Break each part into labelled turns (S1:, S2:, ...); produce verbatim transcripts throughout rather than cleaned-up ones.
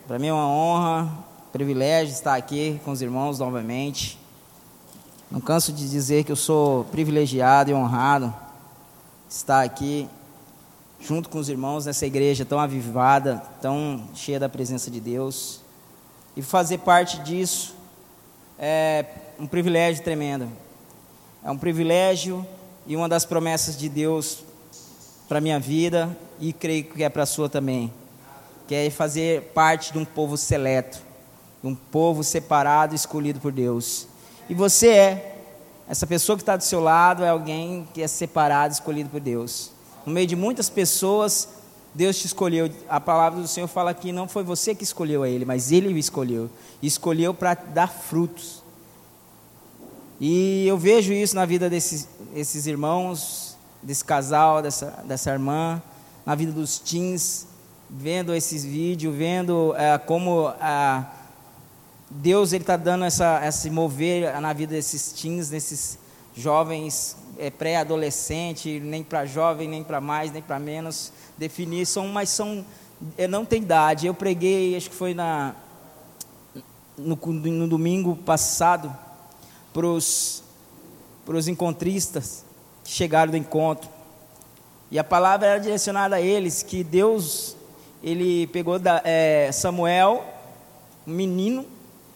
S1: Para mim é uma honra, privilégio estar aqui com os irmãos novamente. Não canso de dizer que eu sou privilegiado e honrado estar aqui junto com os irmãos nessa igreja tão avivada, tão cheia da presença de Deus. E fazer parte disso é um privilégio tremendo. É um privilégio e uma das promessas de Deus para a minha vida, e creio que é para a sua também, que é fazer parte de um povo seleto, de um povo separado e escolhido por Deus. E você é, essa pessoa que está do seu lado é alguém que é separado, escolhido por Deus. No meio de muitas pessoas, Deus te escolheu. A palavra do Senhor fala que não foi você que escolheu a Ele, mas Ele o escolheu, e escolheu para dar frutos. E eu vejo isso na vida desses, desses irmãos, desse casal, dessa, dessa irmã, na vida dos teens, vendo esses vídeos, vendo é, como é, Deus está dando essa, esse mover na vida desses teens, desses jovens, é, pré-adolescente, nem para jovem, nem para mais, nem para menos, definir, são, mas são, é, não tem idade. Eu preguei, acho que foi na, no, no domingo passado, para os encontristas que chegaram do encontro, e a palavra era direcionada a eles, que Deus, Ele pegou da, é, Samuel, um menino,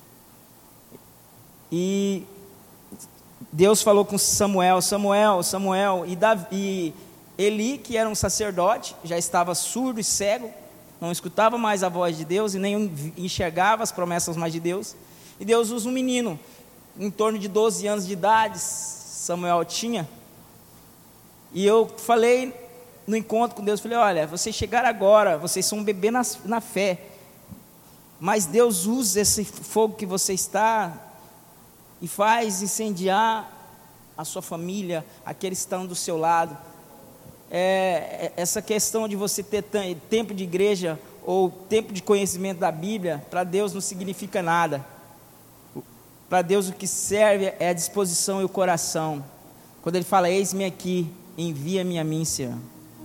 S1: e Deus falou com Samuel, Samuel, Samuel, e, Davi, e Eli, que era um sacerdote, já estava surdo e cego, não escutava mais a voz de Deus, e nem enxergava as promessas mais de Deus, e Deus usa um menino, em torno de doze anos de idade, Samuel tinha. E eu falei no encontro com Deus, falei, olha, vocês chegaram agora, vocês são um bebê na, na fé, mas Deus usa esse fogo que você está e faz incendiar a sua família, aqueles que estão do seu lado. É, essa questão de você ter tempo de igreja ou tempo de conhecimento da Bíblia, para Deus não significa nada. Para Deus o que serve é a disposição e o coração. Quando Ele fala, eis-me aqui, envia-me a mim, Senhor.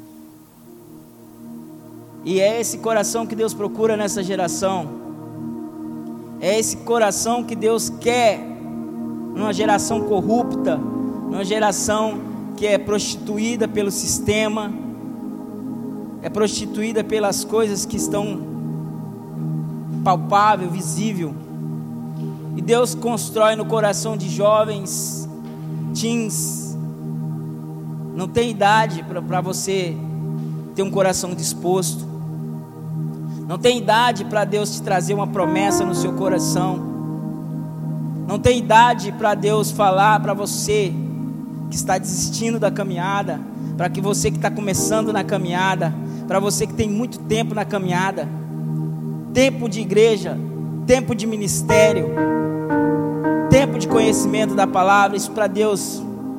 S1: E é esse coração que Deus procura nessa geração. É esse coração que Deus quer numa geração corrupta, numa geração que é prostituída pelo sistema, é prostituída pelas coisas que estão palpável, visível. E Deus constrói no coração de jovens, teens. Não tem idade para você ter um coração disposto. Não tem idade para Deus te trazer uma promessa no seu coração. Não tem idade para Deus falar para você que está desistindo da caminhada, para que você que está começando na caminhada, para você que tem muito tempo na caminhada, tempo de igreja, tempo de ministério, tempo de conhecimento da palavra. Isso para Deus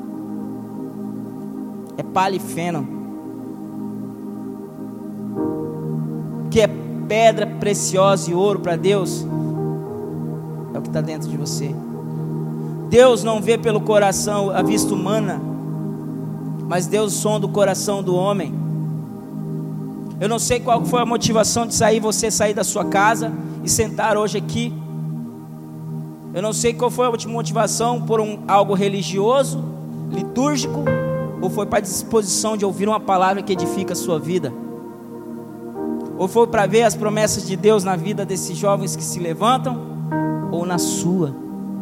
S1: é palha e feno, que é pedra preciosa e ouro para Deus, é o que está dentro de você. Deus não vê pelo coração, a vista humana, mas Deus sonda o coração do homem. Eu não sei qual foi a motivação de sair, você sair da sua casa e sentar hoje aqui. Eu não sei qual foi a motivação, por um, algo religioso, litúrgico, ou foi para a disposição de ouvir uma palavra que edifica a sua vida, ou foi para ver as promessas de Deus na vida desses jovens que se levantam, ou na sua.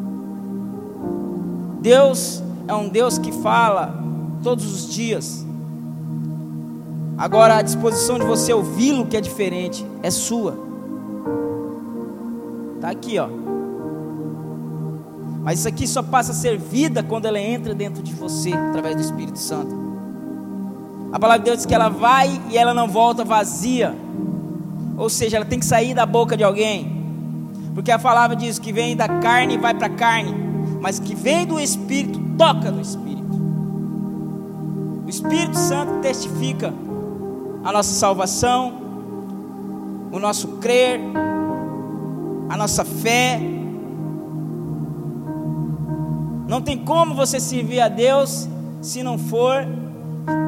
S1: Deus é um Deus que fala todos os dias. Agora a disposição de você ouvi-lo, que é diferente, é sua. Está aqui, ó. Mas isso aqui só passa a ser vida quando ela entra dentro de você, através do Espírito Santo. A palavra de Deus diz que ela vai e ela não volta vazia. Ou seja, ela tem que sair da boca de alguém. Porque a palavra diz que vem da carne e vai para a carne, mas que vem do Espírito, toca no Espírito. O Espírito Santo testifica a nossa salvação, o nosso crer, a nossa fé. Não tem como você servir a Deus se não for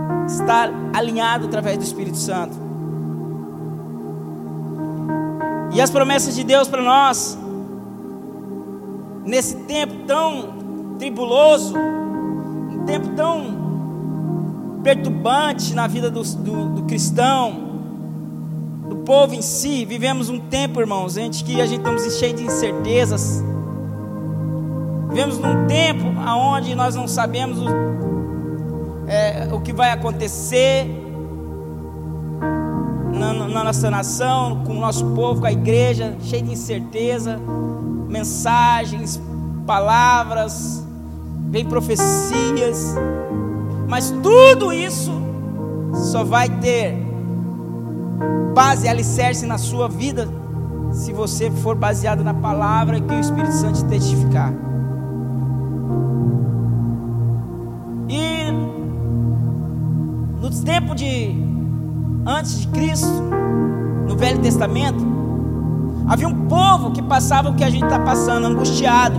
S1: estar alinhado através do Espírito Santo. E as promessas de Deus para nós, nesse tempo tão tribuloso, um tempo tão perturbante na vida do, do, do cristão, do povo em si, vivemos um tempo, irmãos, em que a gente estamos cheios de incertezas. Vivemos num tempo onde nós não sabemos o, é, o que vai acontecer na, na nossa nação, com o nosso povo, com a igreja, cheio de incerteza, mensagens, palavras, vem profecias, mas tudo isso só vai ter base, alicerce na sua vida, se você for baseado na palavra que o Espírito Santo te testificar. E nos tempos de antes de Cristo, no Velho Testamento, havia um povo que passava o que a gente está passando, angustiado.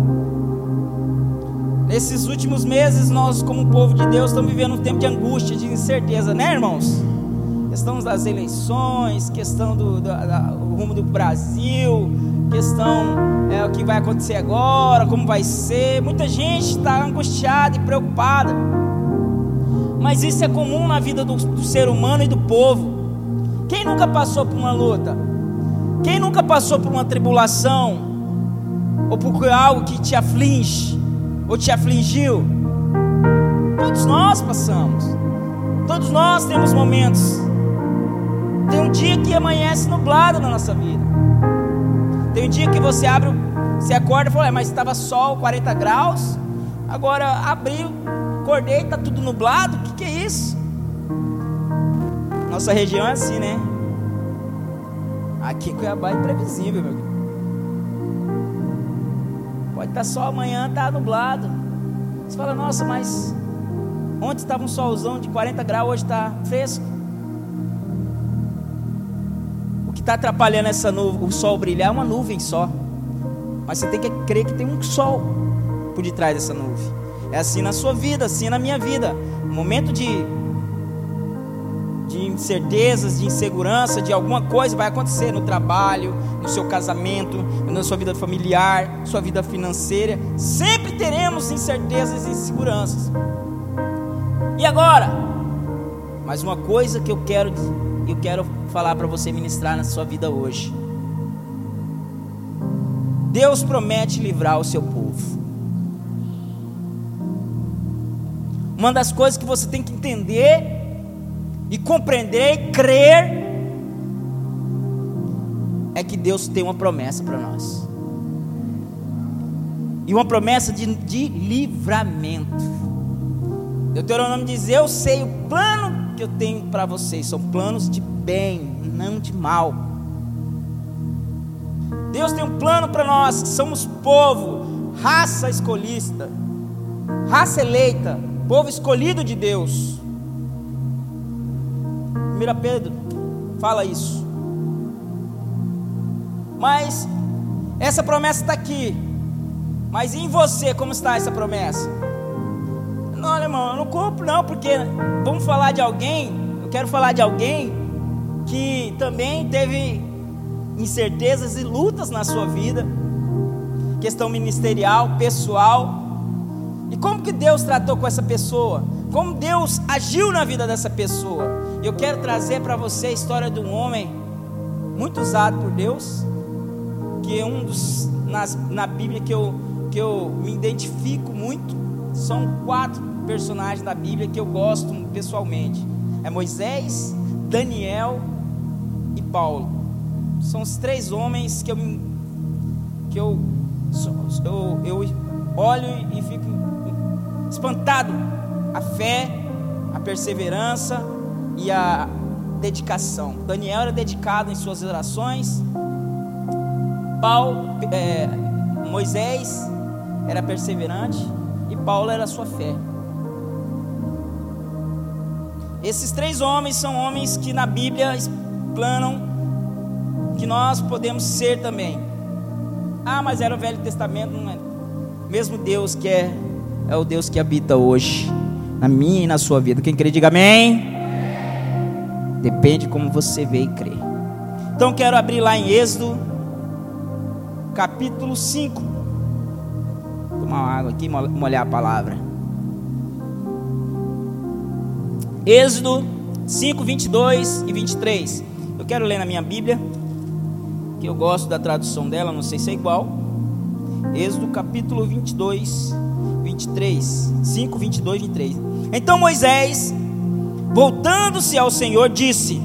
S1: Nesses últimos meses, nós como povo de Deus estamos vivendo um tempo de angústia, de incerteza, né, irmãos? Questão das eleições, questão do, do, do rumo do Brasil, questão é, o que vai acontecer agora, como vai ser. Muita gente está angustiada e preocupada, mas isso é comum na vida do, do ser humano e do povo. Quem nunca passou por uma luta? Quem nunca passou por uma tribulação, ou por algo que te aflige, ou te afligiu? Todos nós passamos, todos nós temos momentos. Tem um dia que amanhece nublado na nossa vida. Tem um dia que você abre, você acorda e fala, é, mas estava sol, quarenta graus, agora abriu, acordei, está tudo nublado, o que, que é isso? Nossa região é assim, né? Aqui em Cuiabá é imprevisível, meu querido. Pode estar sol amanhã, está nublado. Você fala, nossa, mas ontem estava um solzão de quarenta graus, hoje está fresco. O que está atrapalhando essa nuvem, o sol brilhar, é uma nuvem só. Mas você tem que crer que tem um sol por detrás dessa nuvem. É assim na sua vida, assim na minha vida. Um momento de de incertezas, de insegurança, de alguma coisa vai acontecer no trabalho, no seu casamento, na sua vida familiar, sua vida financeira. Sempre teremos incertezas e inseguranças. E agora, mais uma coisa que eu quero, eu quero falar para você ministrar na sua vida hoje. Deus promete livrar o seu povo. Uma das coisas que você tem que entender e compreender e crer é que Deus tem uma promessa para nós, e uma promessa de, de livramento. Deuteronômio diz, eu sei o plano que eu tenho para vocês, são planos de bem, não de mal. Deus tem um plano para nós, que somos povo, raça escolhida, raça eleita, povo escolhido de Deus. primeira Pedro fala isso. Mas essa promessa está aqui. Mas em você, como está essa promessa? Não, irmão, eu não compro não, porque vamos falar de alguém. Eu quero falar de alguém que também teve incertezas e lutas na sua vida, questão ministerial, pessoal. E como que Deus tratou com essa pessoa? Como Deus agiu na vida dessa pessoa? Eu quero trazer para você a história de um homem muito usado por Deus, que é um dos, nas, na Bíblia que eu, que eu me identifico muito. São quatro personagens da Bíblia que eu gosto pessoalmente. É Moisés, Daniel e Paulo. São os três homens que eu, que eu, eu, eu olho e fico espantado. A fé, a perseverança e a dedicação. Daniel era dedicado em suas orações. Paulo, é, Moisés era perseverante e Paulo era a sua fé. Esses três homens são homens que na Bíblia explanam que nós podemos ser também. Ah, mas era o Velho Testamento, não é? Mesmo Deus que é, é o Deus que habita hoje na minha e na sua vida. Quem crê, diga amém. Depende de como você vê e crê. Então quero abrir lá em Êxodo, capítulo cinco. Vou tomar uma água aqui, molhar a palavra. Êxodo cinco, vinte e dois e vinte e três. Eu quero ler na minha Bíblia, que eu gosto da tradução dela, não sei se é igual. Êxodo capítulo vinte e dois, vinte e três. cinco, vinte e dois, vinte e três. Então Moisés, voltando-se ao Senhor, disse: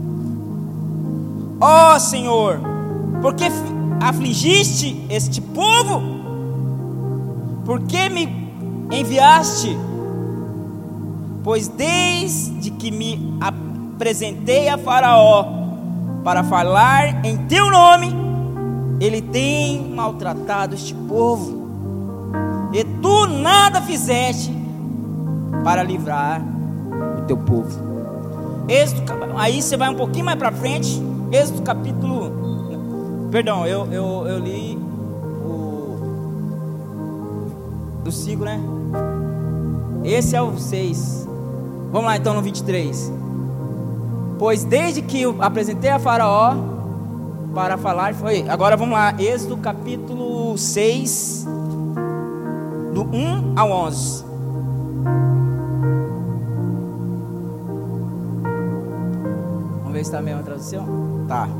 S1: ó oh, Senhor, por que afligiste este povo? Por que me enviaste? Pois desde que me apresentei a Faraó para falar em teu nome, ele tem maltratado este povo, e tu nada fizeste para livrar o teu povo. Êxodo, aí você vai um pouquinho mais para frente, Êxodo capítulo, perdão, eu, eu, eu li o do cinco, né? Esse é o seis. Vamos lá então no vinte e três. Pois desde que eu apresentei a Faraó para falar, foi. Agora vamos lá, Êxodo capítulo seis, do um ao onze. Vamos ver se está a mesma tradução. Tá.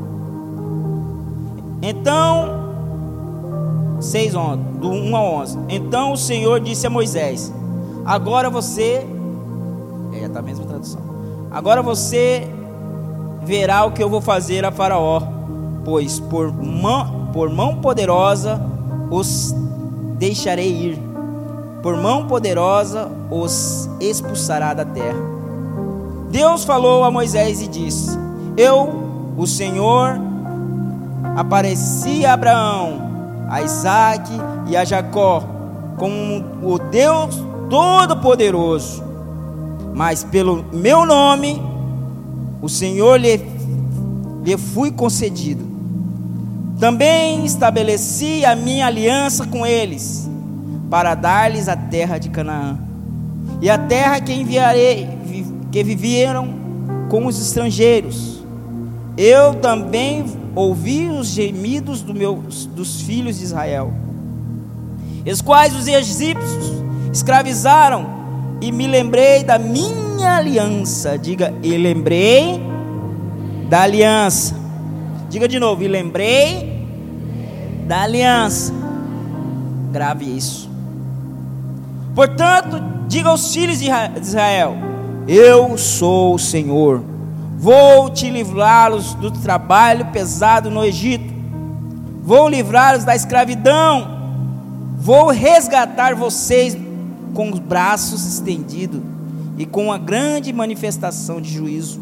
S1: Então, seis, do um ao onze. Então o Senhor disse a Moisés: agora você, é, está a mesma tradução. Agora você verá o que eu vou fazer a Faraó, pois por mão, por mão poderosa os deixarei ir, por mão poderosa os expulsará da terra. Deus falou a Moisés e disse: eu, o Senhor, apareci a Abraão, a Isaque e a Jacó como o Deus Todo-Poderoso, mas pelo meu nome o Senhor lhe, lhe fui concedido. Também estabeleci a minha aliança com eles, para dar-lhes a terra de Canaã, e a terra que enviarei, que viveram com os estrangeiros. Eu também ouvi os gemidos do meus, dos filhos de Israel, os quais os egípcios escravizaram, e me lembrei da minha aliança. Diga, e lembrei da aliança. Diga de novo, e lembrei da aliança. Grave isso. Portanto, diga aos filhos de Israel: eu sou o Senhor, vou te livrá-los do trabalho pesado no Egito, vou livrá-los da escravidão, vou resgatar vocês com os braços estendidos e com uma grande manifestação de juízo.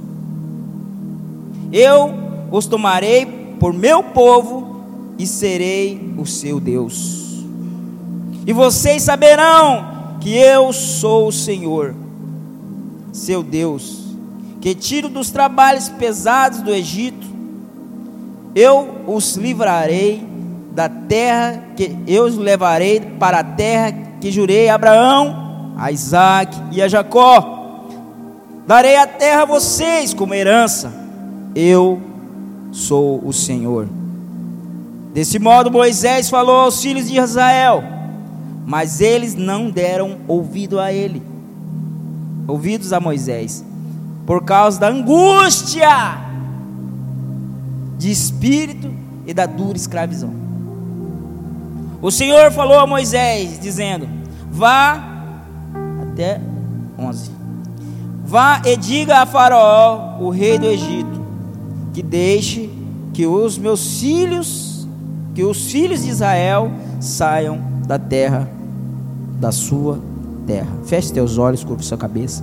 S1: Eu os tomarei por meu povo e serei o seu Deus. E vocês saberão que eu sou o Senhor, seu Deus, que tiro dos trabalhos pesados do Egito. Eu os livrarei da terra, que eu os levarei para a terra que jurei a Abraão, a Isaque e a Jacó. Darei a terra a vocês como herança. Eu sou o Senhor. Desse modo Moisés falou aos filhos de Israel, mas eles não deram ouvido a ele, ouvidos a Moisés, por causa da angústia de espírito e da dura escravidão. O Senhor falou a Moisés, dizendo: vá, até onze, vá e diga a Faraó, o rei do Egito, que deixe que os meus filhos, que os filhos de Israel saiam da terra, da sua terra. Feche teus olhos, curva sua cabeça.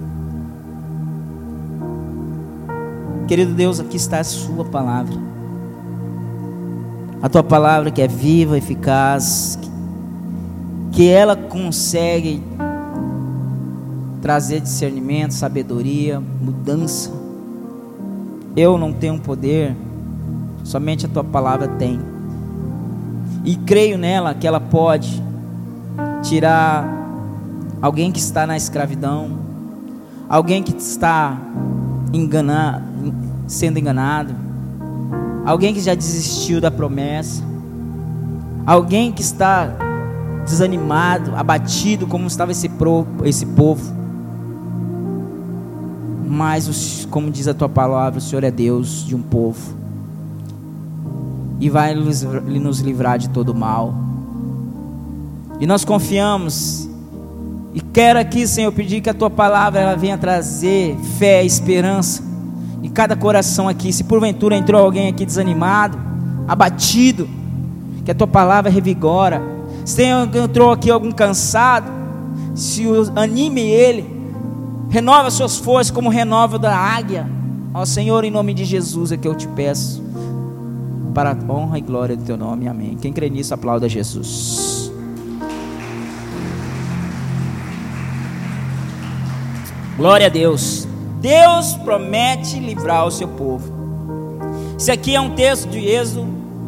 S1: Querido Deus, aqui está a sua palavra, a tua palavra que é viva, eficaz, que ela consegue trazer discernimento, sabedoria, mudança. Eu não tenho poder, somente a tua palavra tem, e creio nela que ela pode tirar alguém que está na escravidão, alguém que está enganado, sendo enganado, alguém que já desistiu da promessa, alguém que está desanimado, abatido, como estava esse, pro, esse povo. Mas, como diz a tua palavra, o Senhor é Deus de um povo e vai nos livrar de todo mal. E nós confiamos. E quero aqui, Senhor, pedir que a tua palavra ela venha trazer fé, esperança em cada coração aqui. Se porventura entrou alguém aqui desanimado, abatido, que a tua palavra revigora. Se entrou aqui algum cansado, se anime ele, renova suas forças como renova da águia. Ó Senhor, em nome de Jesus é que eu te peço, para a honra e glória do teu nome, amém. Quem crê nisso, aplauda Jesus. Glória a Deus. Deus promete livrar o seu povo. Esse aqui é um texto de Êxodo,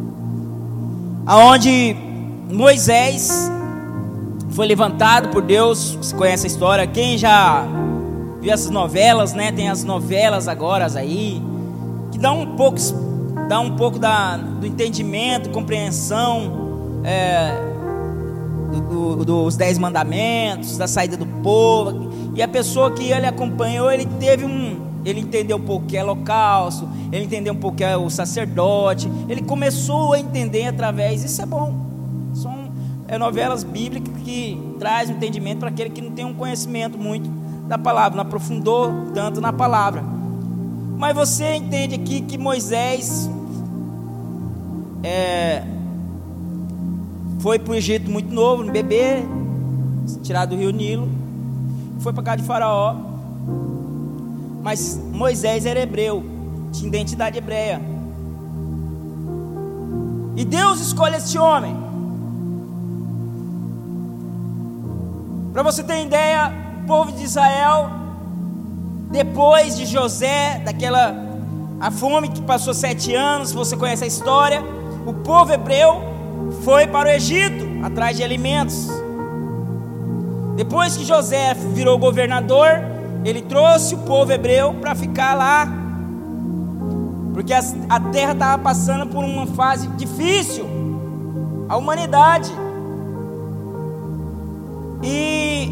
S1: aonde Moisés foi levantado por Deus. Você conhece a história? Quem já viu essas novelas, né? Tem as novelas agora aí, que dá um pouco, dá um pouco da, do entendimento, compreensão é, do, do, dos dez mandamentos, da saída do povo. E a pessoa que ele acompanhou, ele teve um, ele entendeu um pouco o que é holocausto, ele entendeu um pouco o que é o sacerdote. Ele começou a entender através. Isso é bom. São é, novelas bíblicas que traz um entendimento para aquele que não tem um conhecimento muito da palavra, não aprofundou tanto na palavra. Mas você entende aqui que Moisés é, foi para o Egito muito novo, um bebê, tirado do rio Nilo, foi para casa de Faraó. Mas Moisés era hebreu, tinha identidade hebreia, e Deus escolhe este homem. Para você ter ideia, o povo de Israel, depois de José, daquela a fome que passou sete anos, você conhece a história, o povo hebreu foi para o Egito atrás de alimentos. Depois que José virou governador, ele trouxe o povo hebreu para ficar lá, porque a, a terra estava passando por uma fase difícil, a humanidade. E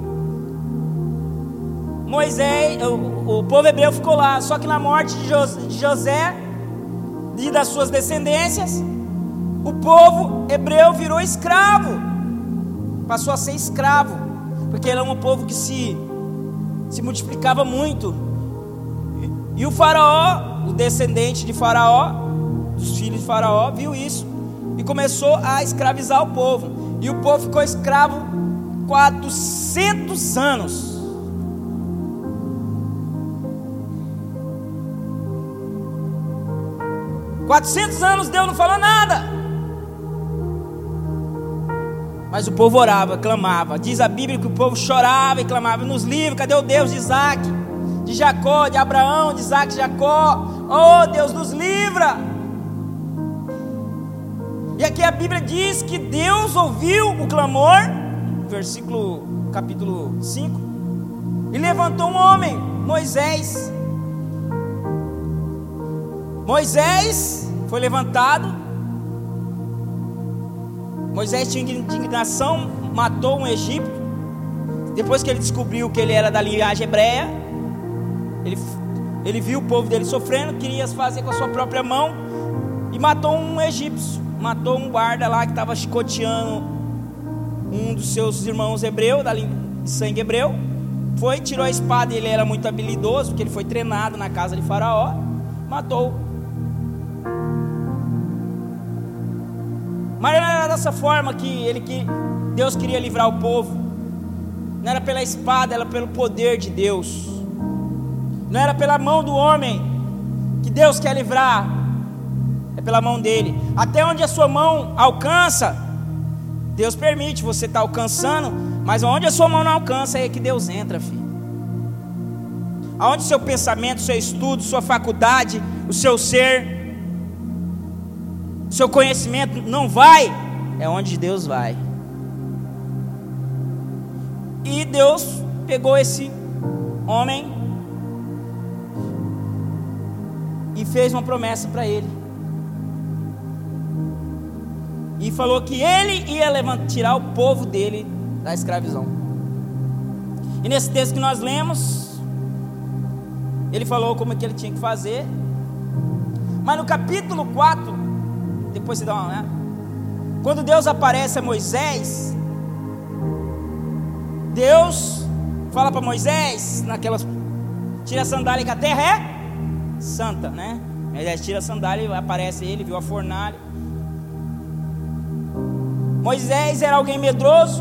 S1: Moisés, o, o povo hebreu ficou lá. Só que na morte de, Jos, de José e das suas descendências, o povo hebreu virou escravo, passou a ser escravo, porque ele era um povo que se, se multiplicava muito. E o faraó, o descendente de Faraó, dos filhos de Faraó, viu isso e começou a escravizar o povo. E o povo ficou escravo quatrocentos anos. quatrocentos anos Deus não falou nada, mas o povo orava, clamava. Diz a Bíblia que o povo chorava e clamava nos livros: cadê o Deus de Isaac, de Jacó, de Abraão, de Isaac, de Jacó? Oh Deus, nos livra. E aqui a Bíblia diz que Deus ouviu o clamor, versículo capítulo cinco, e levantou um homem, Moisés. Moisés foi levantado. Moisés tinha indignação, matou um egípcio. Depois que ele descobriu que ele era da linhagem hebreia, ele, ele viu o povo dele sofrendo, queria fazer com a sua própria mão, e matou um egípcio, matou um guarda lá que estava chicoteando um dos seus irmãos hebreus, da de sangue hebreu. Foi, tirou a espada, ele era muito habilidoso, porque ele foi treinado na casa de Faraó, matou. Mas não era dessa forma que, ele, que Deus queria livrar o povo. Não era pela espada, era pelo poder de Deus. Não era pela mão do homem que Deus quer livrar, é pela mão dele. Até onde a sua mão alcança, Deus permite, você estar alcançando. Mas onde a sua mão não alcança, é que Deus entra, filho. Aonde seu pensamento, seu estudo, sua faculdade, o seu ser, seu conhecimento não vai, é onde Deus vai. E Deus pegou esse homem e fez uma promessa para ele. e falou que ele ia levantar, tirar o povo dele da escravidão. E nesse texto que nós lemos, ele falou como é que ele tinha que fazer. Mas no capítulo quatro, depois você dá uma olhada, quando Deus aparece a Moisés, Deus fala para Moisés, naquelas, tira a sandália que a terra é santa, né? Moisés tira a sandália, aparece ele, viu a fornalha. Moisés era alguém medroso,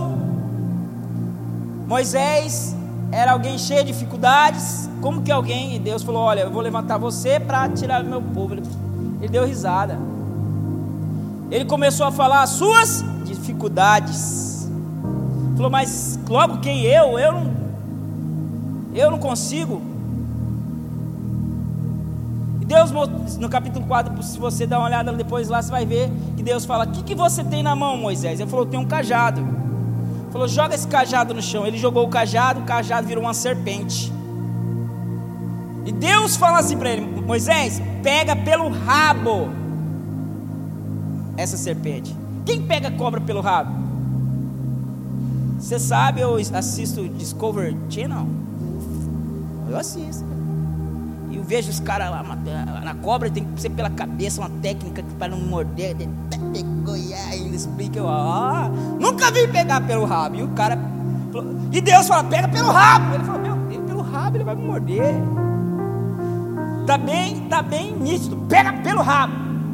S1: Moisés era alguém cheio de dificuldades. Como que alguém, e Deus falou, olha, eu vou levantar você para tirar o meu povo. Ele, ele deu risada. Ele começou a falar as suas dificuldades. Falou, mas logo quem eu? Eu não, eu não consigo. E Deus, no capítulo quatro, se você dar uma olhada depois lá, você vai ver que Deus fala, o que, que você tem na mão, Moisés? Ele falou, tem um cajado. Ele falou, joga esse cajado no chão. Ele jogou o cajado, o cajado virou uma serpente. E Deus fala assim para ele, Moisés, pega pelo rabo essa serpente. Quem pega cobra pelo rabo? Você sabe, eu assisto Discovery Channel. Eu assisto. E eu vejo os caras lá, na cobra tem que ser pela cabeça, uma técnica para não morder. E ainda explica, eu, ah, nunca vi pegar pelo rabo. E o cara, e Deus fala, pega pelo rabo. Ele falou, meu Deus, pelo rabo ele vai me morder. Tá bem, tá bem nítido, pega pelo rabo.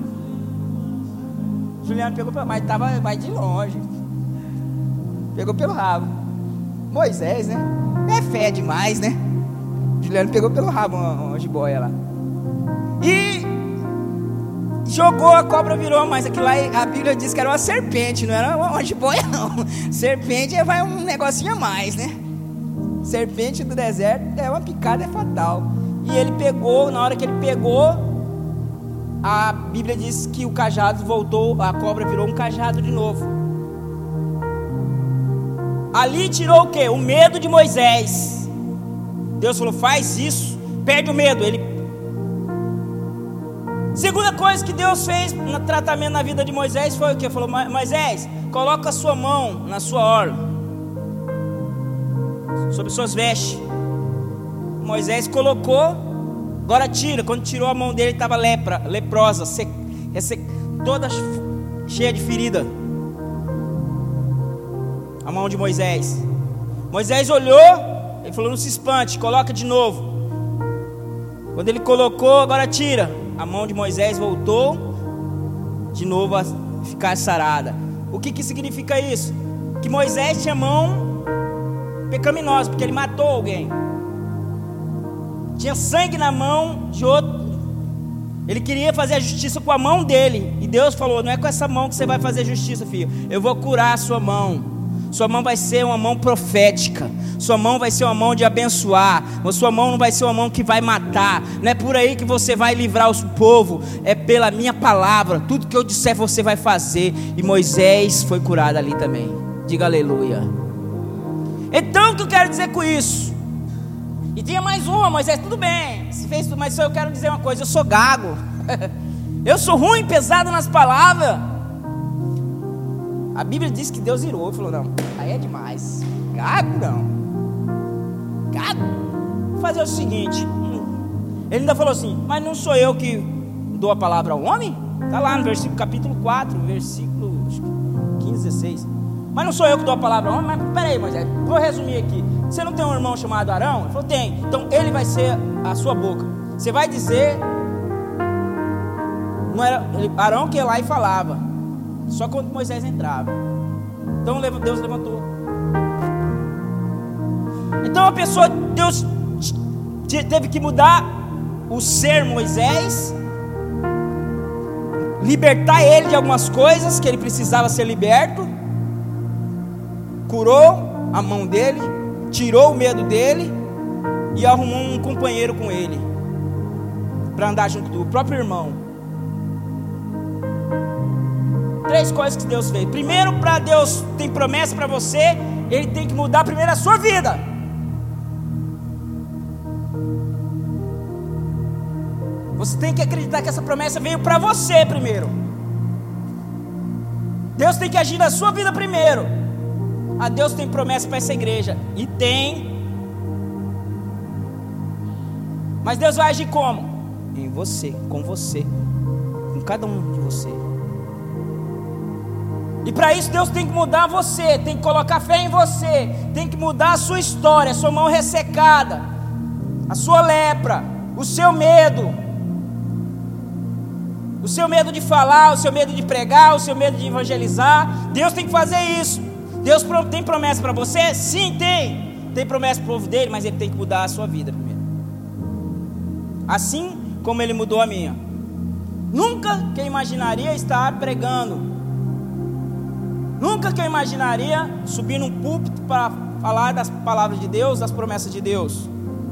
S1: Juliano pegou pelo, mas tava, vai de longe. Pegou pelo rabo. Moisés, né? É fé demais, né? Juliano pegou pelo rabo uma, uma jiboia lá. E jogou, a cobra virou, mas aquilo lá, a Bíblia diz que era uma serpente, não era uma, uma jiboia não. Serpente vai um negocinho a mais, né? Serpente do deserto é uma picada, é fatal. E ele pegou, na hora que ele pegou, a Bíblia diz que o cajado voltou, a cobra virou um cajado de novo. Ali tirou o quê? O medo de Moisés. Deus falou, faz isso, perde o medo. Ele... Segunda coisa que Deus fez no tratamento na vida de Moisés foi o quê? Falou, Moisés, coloca a sua mão na sua orla, sobre suas vestes. Moisés colocou, agora tira. Quando tirou a mão dele, estava lepra, leprosa, sec, sec, toda cheia de ferida. A mão de Moisés. Moisés olhou, ele falou, não se espante, coloca de novo. Quando ele colocou, agora tira. A mão de Moisés voltou de novo a ficar sarada. O que que significa isso? Que Moisés tinha mão pecaminosa, porque ele matou alguém. Tinha sangue na mão de outro. Ele queria fazer a justiça com a mão dele. E Deus falou, não é com essa mão que você vai fazer justiça, filho. Eu vou curar a sua mão. Sua mão vai ser uma mão profética. Sua mão vai ser uma mão de abençoar. A sua mão não vai ser uma mão que vai matar. Não é por aí que você vai livrar o povo. É pela minha palavra. Tudo que eu disser você vai fazer. E Moisés foi curado ali também. Diga aleluia. Então o que eu quero dizer com isso? E tinha mais uma, Moisés, tudo bem, se fez tudo, mas só eu quero dizer uma coisa, eu sou gago. Eu sou ruim, pesado nas palavras. A Bíblia diz que Deus irou e falou, não, aí é demais. Gago não. Gago. Vou fazer o seguinte. Ele ainda falou assim, mas não sou eu que dou a palavra ao homem? Está lá no versículo, capítulo quatro, versículo quinze, dezesseis. Mas não sou eu que dou a palavra ao homem? Mas peraí, Moisés, vou resumir aqui. Você não tem um irmão chamado Arão? Ele falou, tem. Então ele vai ser a sua boca. Você vai dizer. Não era Arão que ia lá e falava. Só quando Moisés entrava. Então Deus levantou. Então a pessoa, Deus teve que mudar o ser Moisés, libertar ele de algumas coisas que ele precisava ser liberto. Curou a mão dele, tirou o medo dele e arrumou um companheiro com ele para andar junto do próprio irmão. Três coisas que Deus fez. Primeiro, para Deus tem promessa para você, Ele tem que mudar primeiro a sua vida. Você tem que acreditar que essa promessa veio para você primeiro. Deus tem que agir na sua vida primeiro. Ah, Deus tem promessa para essa igreja. E tem. Mas Deus vai agir como? Em você, com você, com cada um de você. E para isso Deus tem que mudar você, tem que colocar fé em você, tem que mudar a sua história, a sua mão ressecada, a sua lepra, o seu medo, o seu medo de falar, o seu medo de pregar, o seu medo de evangelizar. Deus tem que fazer isso. Deus tem promessa para você? Sim, tem. Tem promessa para o povo dele, mas ele tem que mudar a sua vida primeiro. Assim como ele mudou a minha. Nunca que eu imaginaria estar pregando. Nunca que eu imaginaria subir num púlpito para falar das palavras de Deus, das promessas de Deus.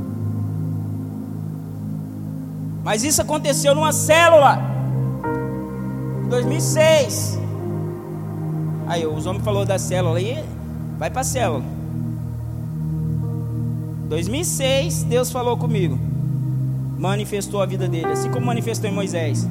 S1: Mas isso aconteceu numa célula, em dois mil e seis. Aí os homens falaram da célula, aí vai para a célula. dois mil e seis, Deus falou comigo, manifestou a vida dele, assim como manifestou em Moisés.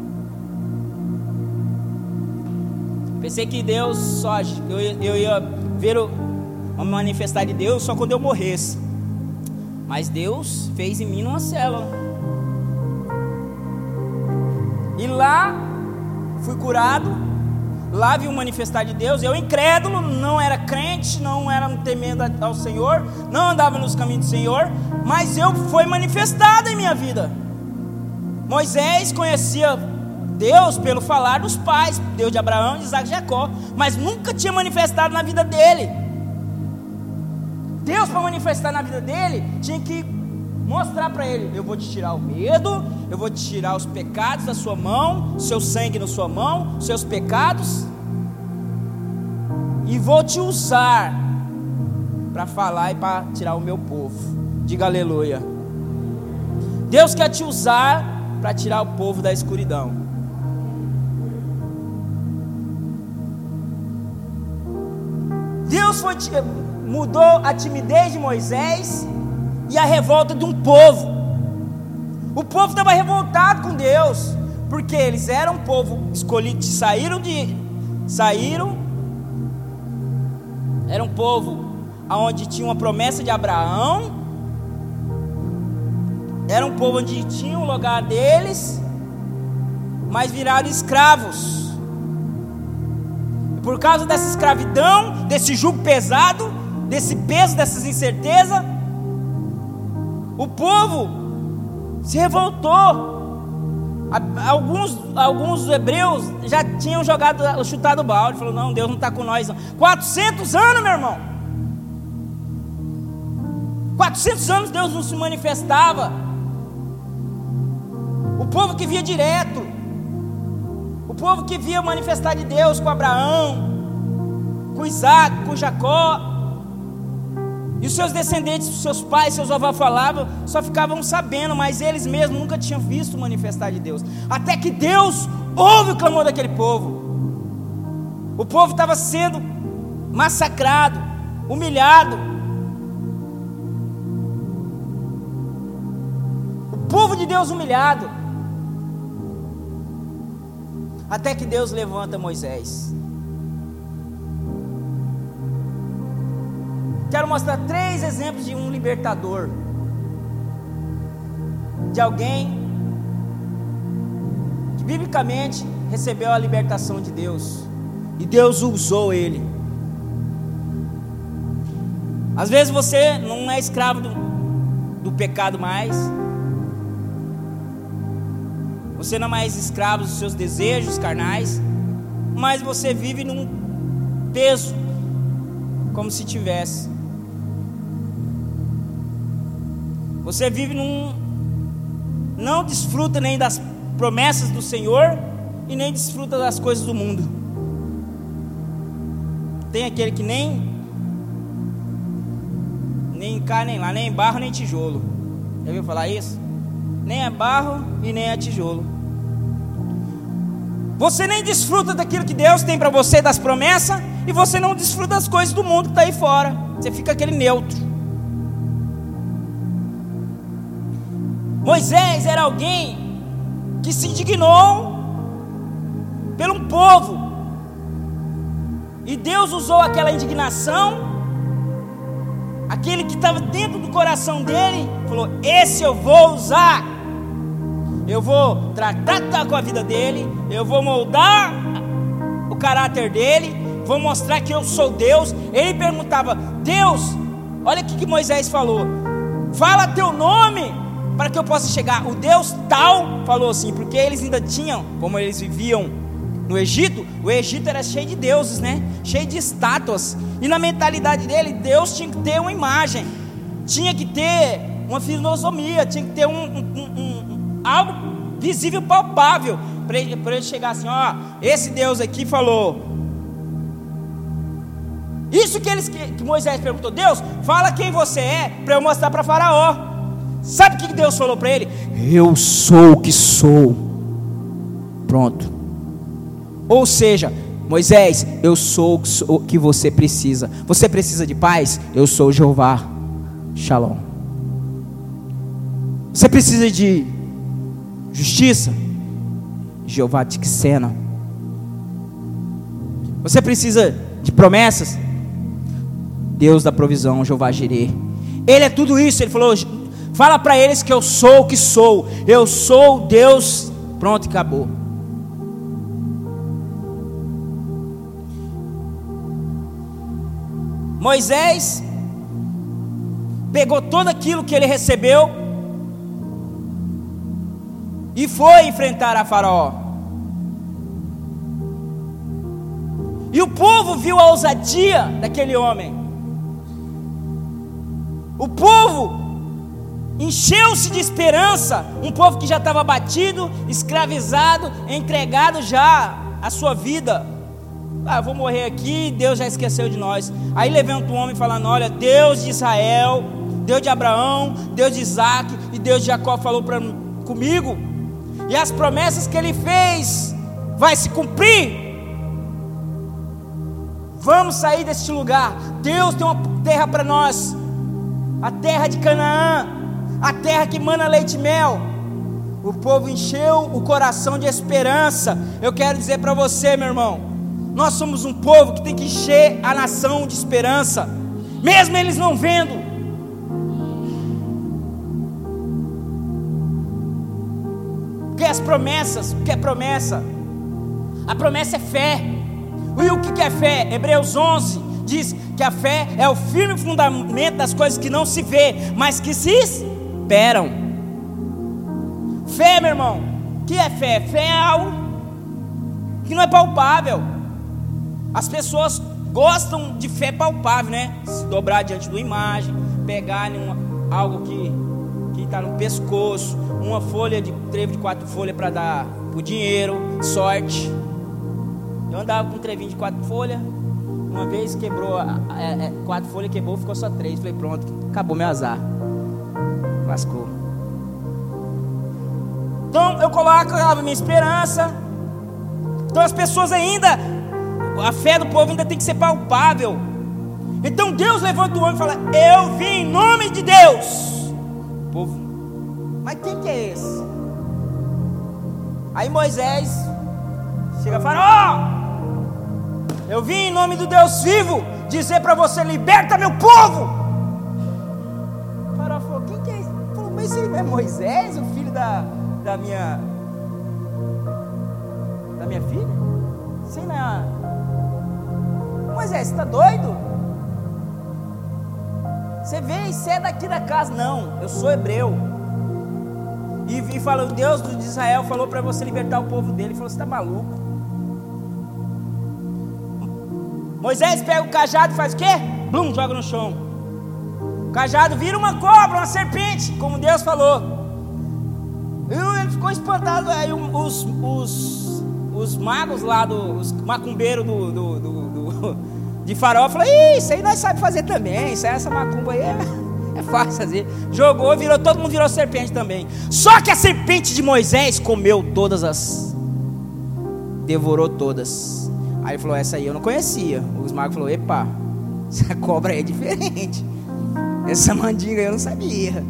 S1: Pensei que Deus só, eu, eu ia ver o, uma manifestar de Deus só quando eu morresse. Mas Deus fez em mim numa célula. E lá fui curado. Lá vi um manifestar de Deus. Eu incrédulo, não era crente, não era temendo ao Senhor, não andava nos caminhos do Senhor, mas eu fui manifestado em minha vida. Moisés conhecia Deus pelo falar dos pais, Deus de Abraão, de Isaac e Jacó, mas nunca tinha manifestado na vida dele. Deus, para manifestar na vida dele, tinha que mostrar para ele: eu vou te tirar o medo, eu vou te tirar os pecados da sua mão, seu sangue na sua mão, seus pecados, e vou te usar para falar e para tirar o meu povo. Diga aleluia. Deus quer te usar para tirar o povo da escuridão. Deus foi, mudou a timidez de Moisés e a revolta de um povo. O povo estava revoltado com Deus, porque eles eram um povo escolhido, saíram de, saíram, era um povo onde tinha uma promessa de Abraão, era um povo onde tinha o lugar deles, mas viraram escravos. Por causa dessa escravidão, desse jugo pesado, desse peso, dessas incertezas, o povo se revoltou. Alguns, alguns hebreus já tinham jogado, chutado o balde, falou: não, Deus não está com nós não. quatrocentos anos, meu irmão, quatrocentos anos Deus não se manifestava. O povo que via direto, o povo que via manifestar de Deus com Abraão, com Isaac, com Jacó, e os seus descendentes, os seus pais, seus avós falavam, só ficavam sabendo, mas eles mesmos nunca tinham visto manifestar de Deus. Até que Deus ouve o clamor daquele povo. O povo estava sendo massacrado, humilhado. O povo de Deus humilhado. Até que Deus levanta Moisés. Quero mostrar três exemplos de um libertador, de alguém que biblicamente recebeu a libertação de Deus e Deus usou ele. Às vezes você não é escravo do, do pecado mais, você não é mais escravo dos seus desejos carnais, mas você vive num peso, como se tivesse. Você vive num, não desfruta nem das promessas do Senhor e nem desfruta das coisas do mundo. Tem aquele que nem nem cá nem lá, nem barro nem tijolo. Já ouviu falar isso? Nem é barro e nem é tijolo. Você nem desfruta daquilo que Deus tem para você, das promessas, e você não desfruta das coisas do mundo que está aí fora. Você fica aquele neutro. Moisés era alguém que se indignou pelo um povo E Deus usou aquela indignação, aquele que estava dentro do coração dele, falou: esse eu vou usar, eu vou tratar com a vida dele, eu vou moldar o caráter dele, vou mostrar que eu sou Deus. Ele perguntava: Deus, olha o que Moisés falou, fala teu nome para que eu possa chegar. O Deus tal falou assim, porque eles ainda tinham, como eles viviam no Egito, o Egito era cheio de deuses, né? Cheio de estátuas. E na mentalidade dele, Deus tinha que ter uma imagem, tinha que ter uma filosofia, tinha que ter um, um, um, um algo visível, palpável, para ele, para ele chegar assim: ó, esse Deus aqui falou. Isso que, eles, que, que Moisés perguntou: Deus, fala quem você é, para eu mostrar para Faraó. Sabe o que Deus falou para ele? Eu sou o que sou. Pronto. Ou seja, Moisés, eu sou o que você precisa. Você precisa de paz? Eu sou Jeová Shalom. Você precisa de justiça? Jeová Tixena. Você precisa de promessas? Deus da provisão, Jeová Jireh. Ele é tudo isso. Ele falou: fala para eles que eu sou o que sou. Eu sou Deus. Pronto, acabou. Moisés pegou tudo aquilo que ele recebeu e foi enfrentar a Faraó. E o povo viu a ousadia daquele homem. O povo encheu-se de esperança. Um povo que já estava abatido, escravizado, entregado já à sua vida. Ah, vou morrer aqui, Deus já esqueceu de nós. Aí levanta um homem falando: olha, Deus de Israel, Deus de Abraão, Deus de Isaac e Deus de Jacó falou pra, comigo, e as promessas que ele fez vai se cumprir. Vamos sair deste lugar. Deus tem uma terra para nós, a terra de Canaã, a terra que mana leite e mel. O povo encheu o coração de esperança. Eu quero dizer para você, meu irmão, nós somos um povo que tem que encher a nação de esperança, mesmo eles não vendo. Porque as promessas, o que é promessa? A promessa é fé. E o que é fé? Hebreus onze diz que a fé é o firme fundamento das coisas que não se vê, mas que se esperam. Fé, meu irmão, o que é fé? Fé é algo que não é palpável. As pessoas gostam de fé palpável, né? Se dobrar diante de uma imagem, pegar uma, algo que que está no pescoço, uma folha de trevo de quatro folhas para dar o dinheiro, sorte. Eu andava com um trevinho de quatro folhas. Uma vez quebrou, é, é, quatro folhas quebrou, ficou só três. Falei: pronto, acabou meu azar. Lascou. Então eu coloco a minha esperança. Então as pessoas ainda, a fé do povo ainda tem que ser palpável. Então Deus levanta o homem e fala: eu vim em nome de Deus. O povo: mas quem que é esse? Aí Moisés chega e fala: ó, eu vim em nome do Deus vivo dizer para você: liberta meu povo. O faraó falou: quem que é esse? Ele falou: mas esse é Moisés, o filho da, da minha da minha filha? Sim, não é? Moisés, você está doido? Você vem, você é daqui da casa? Não, eu sou hebreu. E, e falou: Deus de Israel falou para você libertar o povo dele. Ele falou: você está maluco? Moisés pega o cajado e faz o quê? Blum, joga no chão. O cajado vira uma cobra, uma serpente, como Deus falou. E ele ficou espantado. Aí os, os, os magos lá, do, os macumbeiros do, do, do, do, de Faraó falaram: ih, isso aí nós sabemos fazer também. Isso aí, essa macumba aí é, é fácil fazer. Jogou, virou, todo mundo virou serpente também. Só que a serpente de Moisés comeu todas as, devorou todas. Aí ele falou: essa aí eu não conhecia. Os magos falaram: epa, essa cobra aí é diferente. Essa mandinga eu não sabia.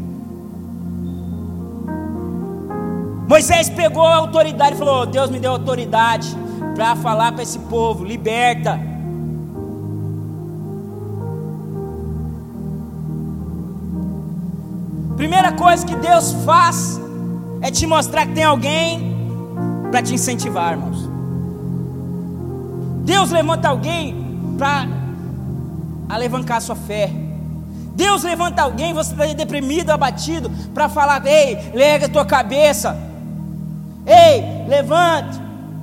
S1: Moisés pegou a autoridade e falou: Deus me deu autoridade para falar para esse povo: liberta. Primeira coisa que Deus faz é te mostrar que tem alguém para te incentivar, irmãos. Deus levanta alguém para alavancar a sua fé. Deus levanta alguém, você está deprimido, abatido, para falar: ei, ergue a tua cabeça. Ei, levante.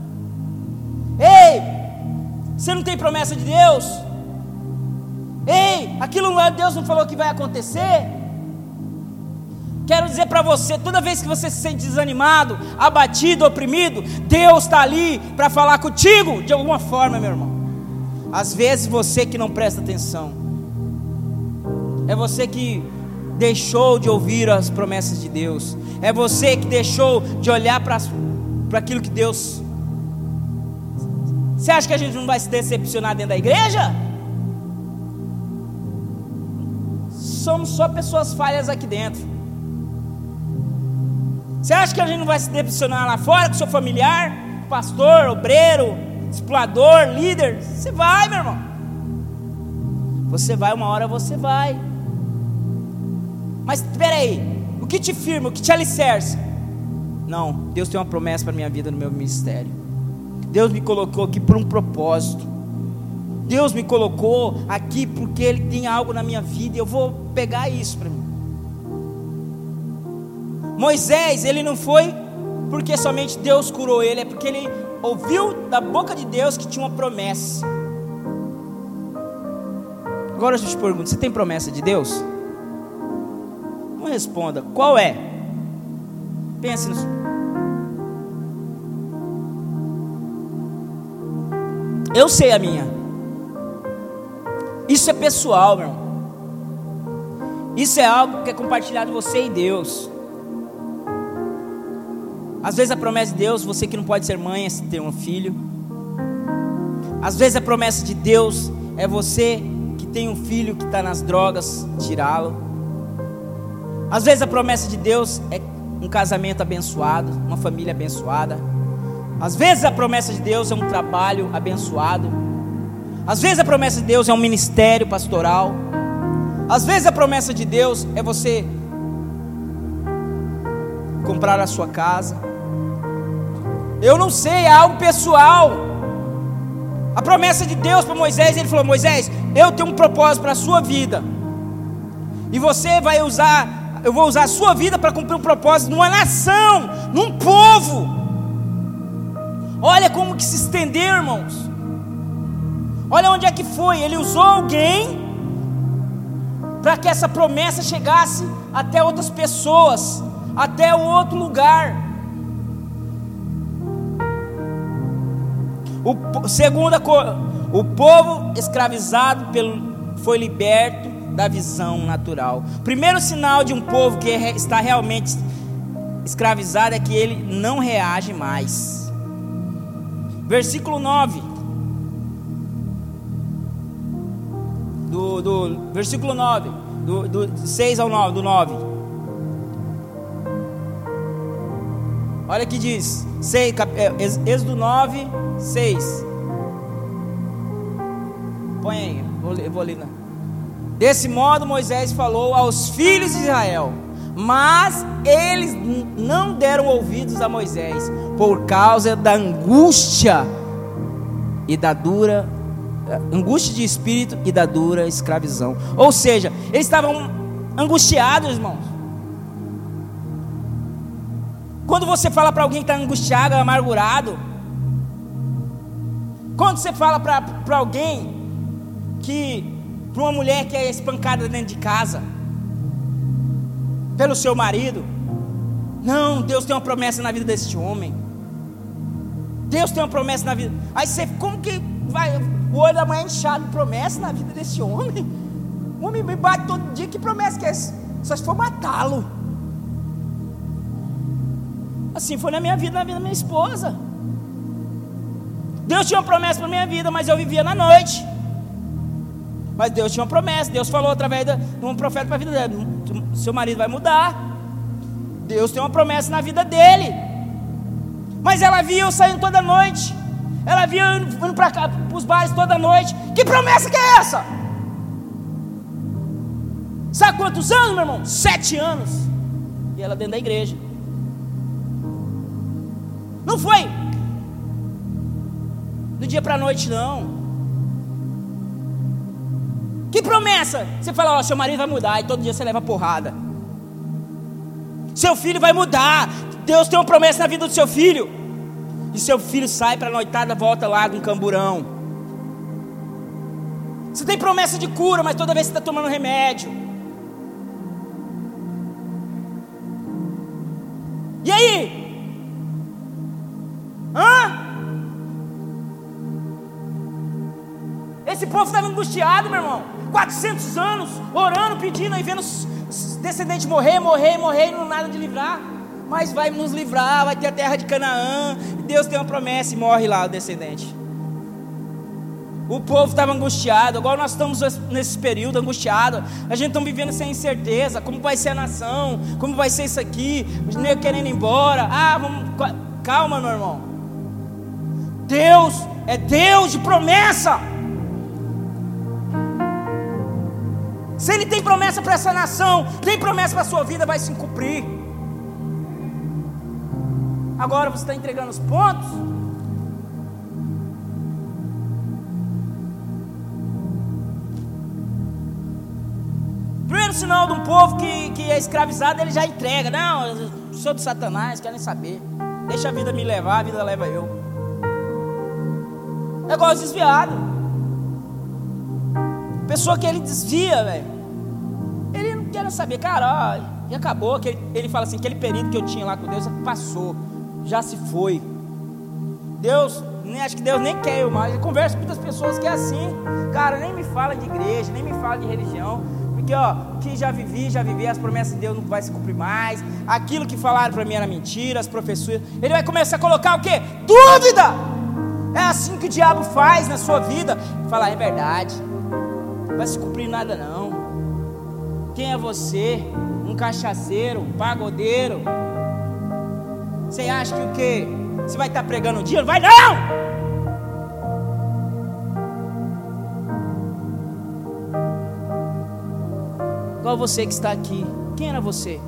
S1: Ei, você não tem promessa de Deus? Ei, aquilo lá Deus não falou que vai acontecer? Quero dizer para você, toda vez que você se sente desanimado, abatido, oprimido, Deus está ali para falar contigo de alguma forma, meu irmão. Às vezes você que não presta atenção, é você que deixou de ouvir as promessas de Deus, é você que deixou de olhar para aquilo que Deus... Você acha que a gente não vai se decepcionar dentro da igreja? Somos só pessoas falhas aqui dentro. Você acha que a gente não vai se decepcionar lá fora com seu familiar, pastor, obreiro, explorador, líder? Você vai, meu irmão. Você vai, uma hora você vai. Mas espera aí, o que te firma, o que te alicerça? Não, Deus tem uma promessa para a minha vida, no meu ministério. Deus me colocou aqui por um propósito. Deus me colocou aqui porque Ele tem algo na minha vida e eu vou pegar isso para mim. Moisés, ele não foi porque somente Deus curou ele, é porque ele ouviu da boca de Deus que tinha uma promessa. Agora eu te pergunto, você tem promessa de Deus? Não responda, qual é? Pense nisso. Eu sei a minha. Isso é pessoal, meu irmão. Isso é algo que é compartilhado você e Deus. Às vezes a promessa de Deus, você que não pode ser mãe, é ter um filho. Às vezes a promessa de Deus é você que tem um filho que está nas drogas, tirá-lo. Às vezes a promessa de Deus é um casamento abençoado, uma família abençoada. Às vezes a promessa de Deus é um trabalho abençoado. Às vezes a promessa de Deus é um ministério pastoral. Às vezes a promessa de Deus é você comprar a sua casa. Eu não sei, é algo pessoal. A promessa de Deus para Moisés, Ele falou: Moisés, eu tenho um propósito para a sua vida, e você vai usar, eu vou usar a sua vida para cumprir um propósito numa nação, num povo. Olha como que se estendeu, irmãos. Olha onde é que foi. Ele usou alguém para que essa promessa chegasse até outras pessoas, até o outro lugar. O, segunda coisa, o povo escravizado pelo, foi liberto da visão natural. Primeiro sinal de um povo que é, está realmente escravizado é que ele não reage mais. Versículo nove. Do, do versículo nove, do, do seis ao nove, do nove. Olha que diz, seis, Êxodo nove, seis. Põe aí, vou ler, vou ler. Desse modo Moisés falou aos filhos de Israel, mas eles não deram ouvidos a Moisés, por causa da angústia e da dura angústia de espírito e da dura escravidão. Ou seja, eles estavam angustiados, irmãos. Quando você fala para alguém que está angustiado, amargurado, quando você fala para alguém que, para uma mulher que é espancada dentro de casa pelo seu marido, não, Deus tem uma promessa na vida desse homem, Deus tem uma promessa na vida. Aí você, como que vai, o olho da mãe é inchado, promessa na vida desse homem? O homem me bate todo dia, que promessa que é essa? Só se for matá-lo. Assim foi na minha vida, na vida da minha esposa. Deus tinha uma promessa para a minha vida, mas eu vivia na noite. Mas Deus tinha uma promessa. Deus falou através de um profeta para a vida dele: seu marido vai mudar. Deus tem uma promessa na vida dele. Mas ela via eu saindo toda noite, ela via eu indo para cá, para os bares toda noite. Que promessa que é essa? Sabe quantos anos, meu irmão? Sete anos. E ela dentro da igreja. Não foi do dia para a noite, não. Que promessa? Você fala, ó, seu marido vai mudar, e todo dia você leva porrada. Seu filho vai mudar. Deus tem uma promessa na vida do seu filho. E seu filho sai para a noitada, volta lá com um camburão. Você tem promessa de cura, mas toda vez você está tomando remédio. E aí? Hã? Esse povo estava angustiado, meu irmão. quatrocentos anos orando, pedindo e vendo os descendentes morrer, morrer, morrer e não nada de livrar. Mas vai nos livrar, vai ter a terra de Canaã. E Deus tem uma promessa e morre lá o descendente. O povo estava angustiado. Agora nós estamos nesse período angustiado. A gente está vivendo sem certeza. Como vai ser a nação? Como vai ser isso aqui? Os negros querendo ir embora. Ah, vamos... Calma, meu irmão. Deus é Deus de promessa. Se Ele tem promessa para essa nação, tem promessa para a sua vida, vai se cumprir. Agora você está entregando os pontos. Primeiro sinal de um povo que, que é escravizado, ele já entrega. Não, eu sou de Satanás, quero nem saber. Deixa a vida me levar, a vida leva eu. É igual os desviados. Pessoa que ele desvia, velho. Ele não quer saber, cara, ó, e acabou. Aquele, ele fala assim, aquele período que eu tinha lá com Deus passou, já se foi. Deus, nem, acho que Deus nem quer eu mais. Eu converso com muitas pessoas que é assim, cara, nem me fala de igreja, nem me fala de religião, porque ó, que já vivi, já vivi, as promessas de Deus não vai se cumprir mais. Aquilo que falaram para mim era mentira, as profecias. Ele vai começar a colocar o quê? Dúvida. É assim que o diabo faz na sua vida. Falar, é verdade, não vai se cumprir nada não. Quem é você? Um cachaceiro, um pagodeiro? Você acha que o quê? Você vai estar pregando um dia? Não vai não! Igual você que está aqui. Quem era você?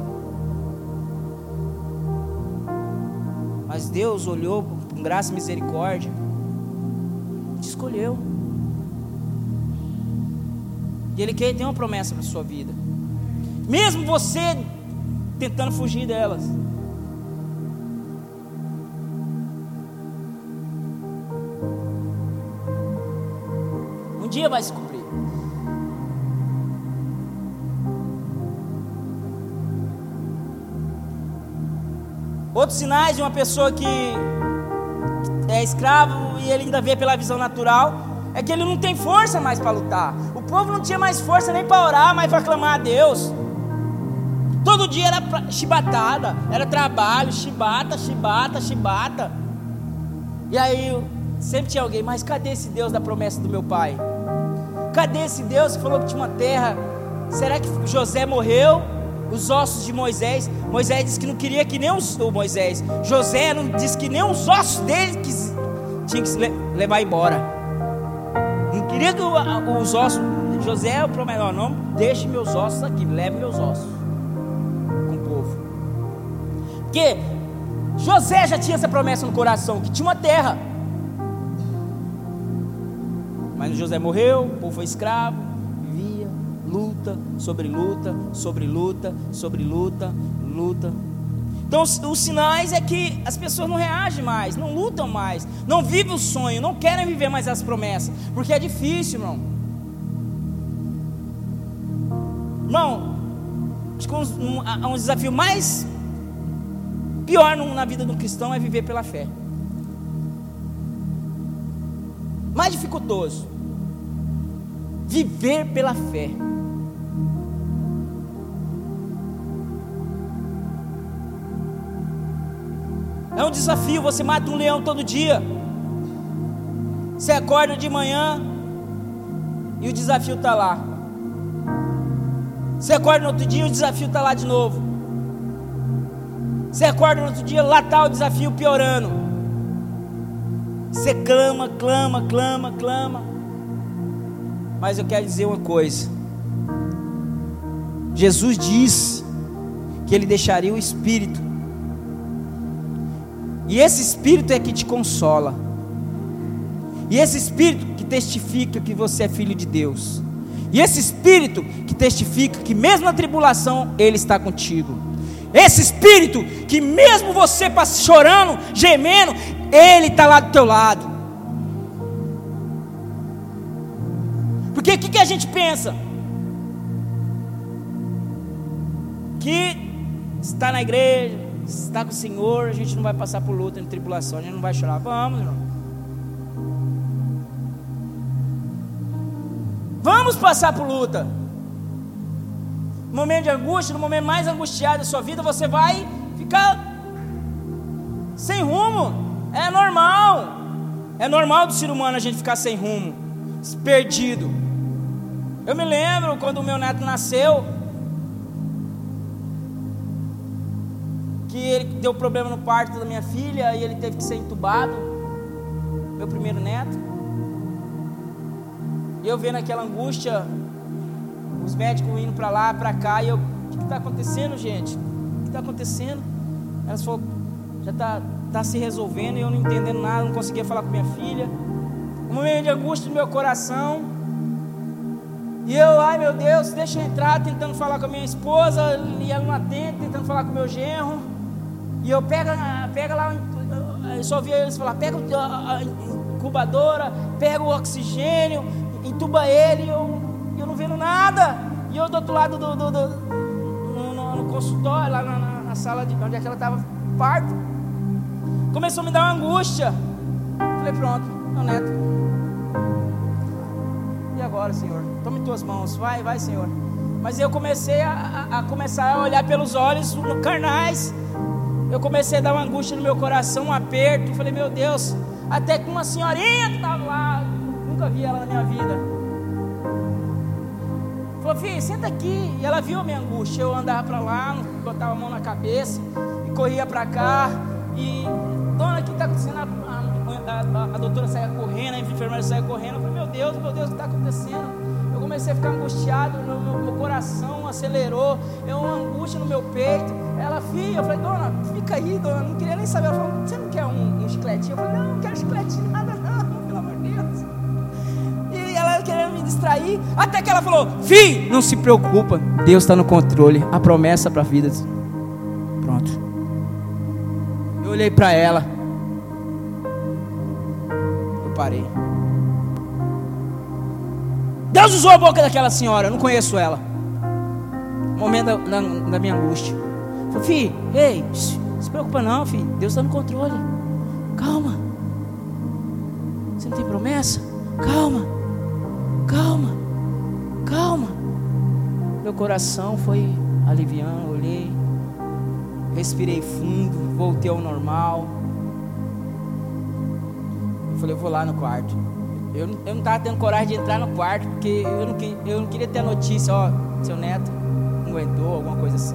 S1: Mas Deus olhou com graça e misericórdia, te escolheu. E Ele quer ter uma promessa para a sua vida, mesmo você tentando fugir delas. Um dia vai se cumprir. Outros sinais de uma pessoa que é escravo e ele ainda vê pela visão natural é que ele não tem força mais para lutar. O povo não tinha mais força nem para orar, mais para clamar a Deus. Todo dia era chibatada, era trabalho, chibata, chibata, chibata. E aí sempre tinha alguém, mas cadê esse Deus da promessa do meu pai? Cadê esse Deus que falou que tinha uma terra? Será que José morreu? Os ossos de Moisés, Moisés disse que não queria que nem os, o Moisés, José não disse que nem os ossos dele que tinha que se levar embora. Não queria que os ossos, José é o melhor nome, deixe meus ossos aqui, leve meus ossos com o povo. Porque José já tinha essa promessa no coração, que tinha uma terra. Mas José morreu, o povo foi escravo, vivia, luta, sobre luta, sobre luta, sobre luta, luta. Então os, os sinais é que as pessoas não reagem mais, não lutam mais, não vivem o sonho, não querem viver mais as promessas, porque é difícil, irmão. Irmão, acho que um, um, um desafio mais pior no, na vida de um cristão é viver pela fé. Mais dificultoso, viver pela fé. É um desafio. Você mata um leão todo dia. Você acorda de manhã e o desafio está lá. Você acorda no outro dia e o desafio está lá de novo. Você acorda no outro dia, lá está o desafio piorando. Você clama, clama, clama, clama. Mas eu quero dizer uma coisa: Jesus disse que Ele deixaria o Espírito, e esse Espírito é que te consola, e esse Espírito que testifica que você é filho de Deus, e esse Espírito que testifica que mesmo na tribulação Ele está contigo, esse Espírito que mesmo você chorando, gemendo, Ele está lá do teu lado. Porque o que, que a gente pensa? Que está na igreja, está com o Senhor, a gente não vai passar por luta, nem tribulação, a gente não vai chorar. Vamos, irmão. Vamos passar por luta. No momento de angústia, no momento mais angustiado da sua vida, você vai ficar sem rumo. É normal. É normal do ser humano a gente ficar sem rumo, perdido. Eu me lembro quando o meu neto nasceu, que ele deu problema no parto da minha filha e ele teve que ser entubado, meu primeiro neto. E eu vendo aquela angústia, os médicos indo para lá, para cá, e eu, o que está acontecendo, gente? O que está acontecendo? Elas falaram, já está tá se resolvendo, e eu não entendendo nada, não conseguia falar com minha filha. Um momento de angústia no meu coração, e eu, ai meu Deus, deixa eu entrar, tentando falar com a minha esposa, e ela não atende, tentando falar com o meu genro, e eu pega, pega lá, eu só ouvia eles falar, pega a incubadora, pega o oxigênio, entuba ele, e eu, eu não vendo nada, e eu do outro lado do, do, do no, no, no consultório, lá na, na, na sala de onde é que ela estava, parto, começou a me dar uma angústia. Falei, pronto, meu neto, e agora, Senhor? Tome tuas mãos, vai, vai, Senhor. Mas eu comecei a, a, a começar a olhar pelos olhos carnais. Eu comecei a dar uma angústia no meu coração, um aperto. Falei, meu Deus, até que uma senhorinha que estava lá, nunca vi ela na minha vida, falou, filho, senta aqui. E ela viu a minha angústia. Eu andava para lá, botava a mão na cabeça e corria para cá. E, dona, o que está acontecendo? A, a, a, a doutora saia correndo, a enfermeira saia correndo. Eu falei, meu Deus, meu Deus, o que está acontecendo? Eu comecei a ficar angustiado, meu, meu, meu coração acelerou, eu uma angústia no meu peito. Ela, filha, eu falei, dona, fica aí, dona, não queria nem saber. Ela falou, você não quer um, um chicletinho? Eu falei, não, não quero chicletinho, nada não, pelo amor de Deus. E ela querendo me distrair, até que ela falou, filho, não se preocupa, Deus está no controle, a promessa para a vida. Pronto. Eu olhei para ela, eu parei. Deus usou a boca daquela senhora, eu não conheço ela. No momento da, da, da minha angústia. Falei, filho, ei, não se preocupa não, filho, Deus está no controle. Calma. Você não tem promessa? Calma, calma, calma. Meu coração foi aliviando, olhei, respirei fundo, voltei ao normal. Eu falei, eu vou lá no quarto. Eu, eu não estava tendo coragem de entrar no quarto, porque eu não, eu não queria ter a notícia, ó, seu neto não aguentou, alguma coisa assim.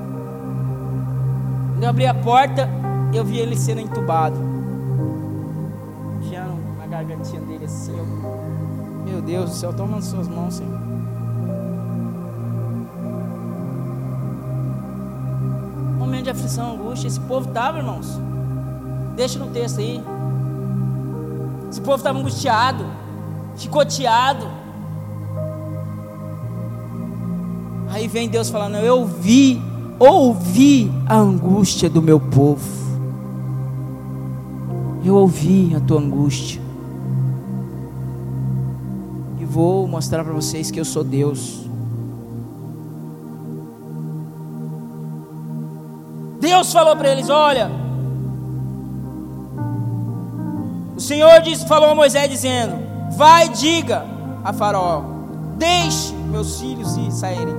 S1: Quando eu abri a porta, eu vi ele sendo entubado, enfiando na gargantinha dele assim. Eu, meu Deus do céu, toma nas suas mãos, Senhor. Momento de aflição, angústia, esse povo estava, irmãos. Deixa no texto aí. Esse povo estava angustiado, chicoteado. Aí vem Deus falando, eu vi, ouvi a angústia do meu povo. Eu ouvi a tua angústia. E vou mostrar para vocês que eu sou Deus. Deus falou para eles, olha, o Senhor disse, falou a Moisés dizendo, vai e diga a Faraó, deixe meus filhos ir saírem.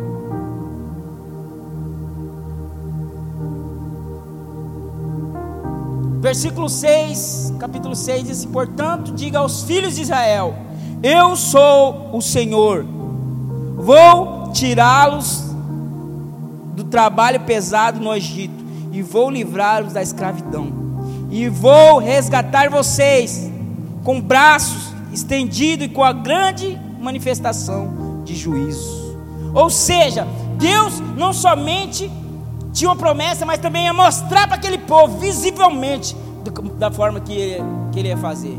S1: Versículo seis, capítulo seis diz, portanto diga aos filhos de Israel, eu sou o Senhor, vou tirá-los do trabalho pesado no Egito e vou livrá-los da escravidão. E vou resgatar vocês com braços estendidos e com a grande manifestação de juízo. Ou seja, Deus não somente tinha uma promessa, mas também ia mostrar para aquele povo, visivelmente, da forma que ele, que ele ia fazer.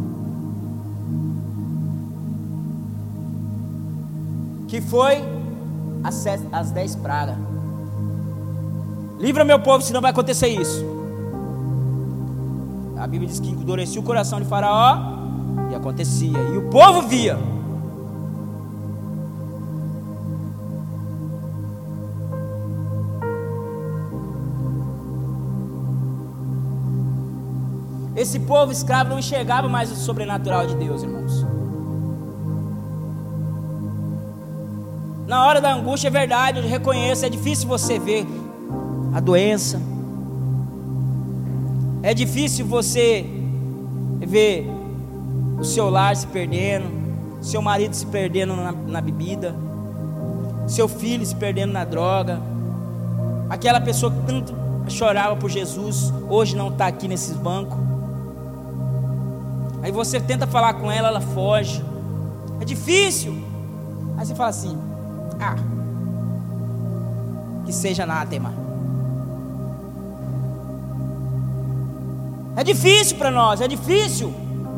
S1: Que foi as, as dez pragas. Livra meu povo, senão vai acontecer isso. A Bíblia diz que endurecia o coração de Faraó, e acontecia, e o povo via. Esse povo escravo não enxergava mais o sobrenatural de Deus, irmãos. Na hora da angústia, é verdade, eu reconheço, é difícil você ver a doença. É difícil você ver o seu lar se perdendo, seu marido se perdendo na, na bebida, seu filho se perdendo na droga. Aquela pessoa que tanto chorava por Jesus, hoje não está aqui nesses bancos. Aí você tenta falar com ela, ela foge. É difícil. Aí você fala assim: ah, que seja anátema. É difícil para nós, é difícil.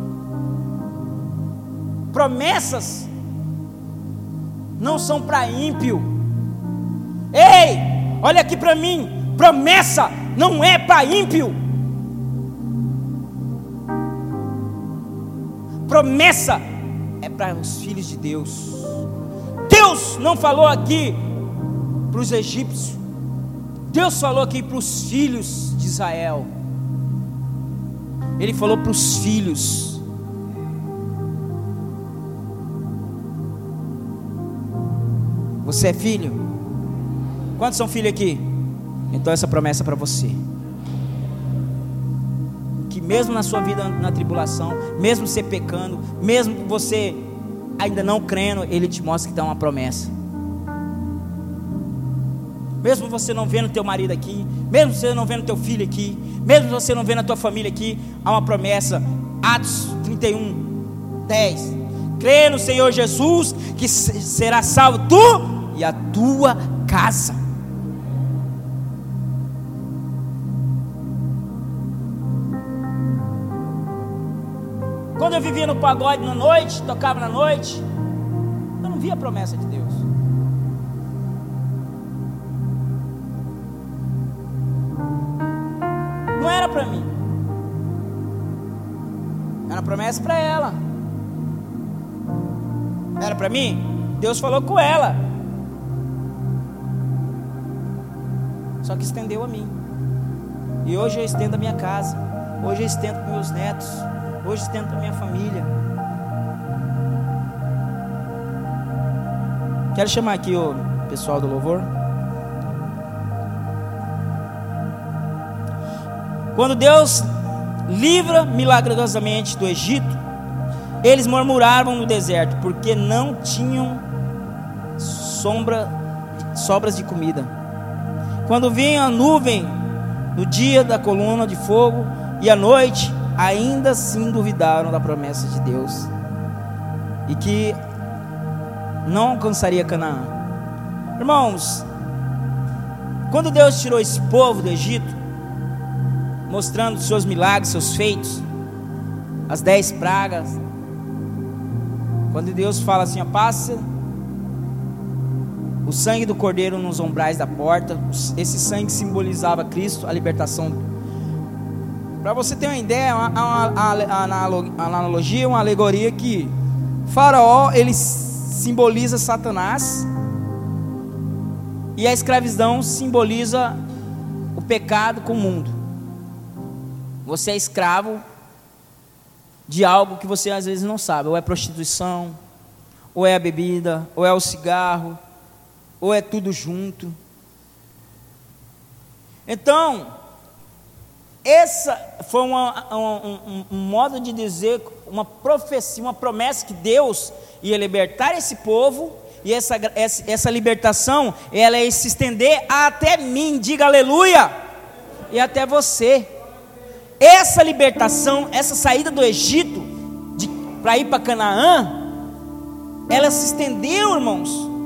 S1: Promessas não são para ímpio. Ei, olha aqui para mim. Promessa não é para ímpio. Promessa é para os filhos de Deus. Deus não falou aqui para os egípcios. Deus falou aqui para os filhos de Israel. Ele falou para os filhos. Você é filho? Quantos são filhos aqui? Então essa promessa é para você. Que mesmo na sua vida na tribulação, mesmo você pecando, mesmo você ainda não crendo, Ele te mostra que dá uma promessa. Mesmo você não vendo teu marido aqui, mesmo você não vendo teu filho aqui, mesmo você não vendo a tua família aqui, há uma promessa. Atos trinta e um, dez. Crê no Senhor Jesus, que será salvo tu e a tua casa. Quando eu vivia no pagode na noite, tocava na noite, eu não via a promessa de Deus. Não era para mim. Era promessa para ela. Era para mim? Deus falou com ela. Só que estendeu a mim. E hoje eu estendo a minha casa. Hoje eu estendo para meus netos. Hoje estendo para minha família. Quero chamar aqui o pessoal do louvor. Quando Deus livra milagrosamente do Egito, eles murmuravam no deserto, porque não tinham sombra, sobras de comida. Quando vinha a nuvem no dia da coluna de fogo e à noite, ainda assim duvidaram da promessa de Deus e que não alcançaria Canaã. Irmãos, quando Deus tirou esse povo do Egito, mostrando seus milagres, seus feitos, as dez pragas, quando Deus fala assim: ó, passa o sangue do cordeiro nos umbrais da porta, esse sangue simbolizava Cristo, a libertação. Para você ter uma ideia, uma, uma, uma analogia, uma alegoria, que Faraó, ele simboliza Satanás, e a escravidão simboliza o pecado com o mundo. Você é escravo de algo que você às vezes não sabe, ou é prostituição, ou é a bebida, ou é o cigarro, ou é tudo junto. Então, essa foi uma, um, um, um modo de dizer, uma profecia, uma promessa que Deus ia libertar esse povo, e essa, essa, essa libertação, ela ia se estender até mim, diga aleluia, e até você. Essa libertação, essa saída do Egito para ir para Canaã, ela se estendeu, irmãos,